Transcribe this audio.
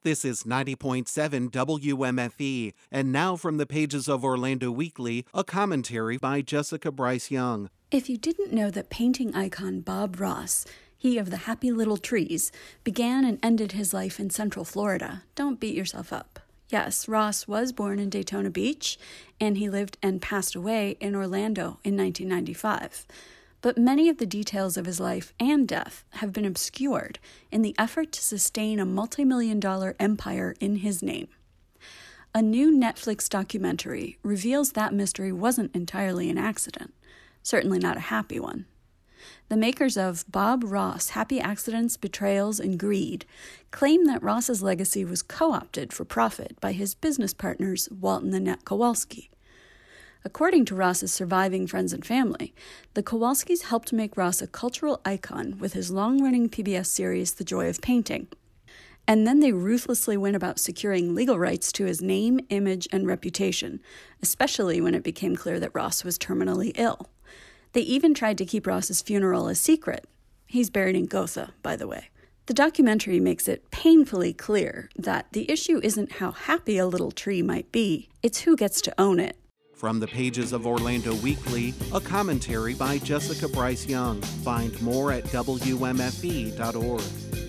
This is 90.7 WMFE, and now from the pages of Orlando Weekly, a commentary by Jessica Bryce Young. If you didn't know that painting icon Bob Ross, he of the Happy Little Trees, began and ended his life in Central Florida, don't beat yourself up. Yes, Ross was born in Daytona Beach, and he lived and passed away in Orlando in 1995. But many of the details of his life and death have been obscured in the effort to sustain a multi-million-dollar empire in his name. A new Netflix documentary reveals that mystery wasn't entirely an accident, certainly not a happy one. The makers of Bob Ross, Happy Accidents, Betrayals, and Greed claim that Ross's legacy was co-opted for profit by his business partners, Walt and Annette Kowalski. According to Ross's surviving friends and family, the Kowalskis helped make Ross a cultural icon with his long-running PBS series, The Joy of Painting. And then they ruthlessly went about securing legal rights to his name, image, and reputation, especially when it became clear that Ross was terminally ill. They even tried to keep Ross's funeral a secret. He's buried in Gotha, by the way. The documentary makes it painfully clear that the issue isn't how happy a little tree might be, it's who gets to own it. From the pages of Orlando Weekly, a commentary by Jessica Bryce Young. Find more at WMFE.org.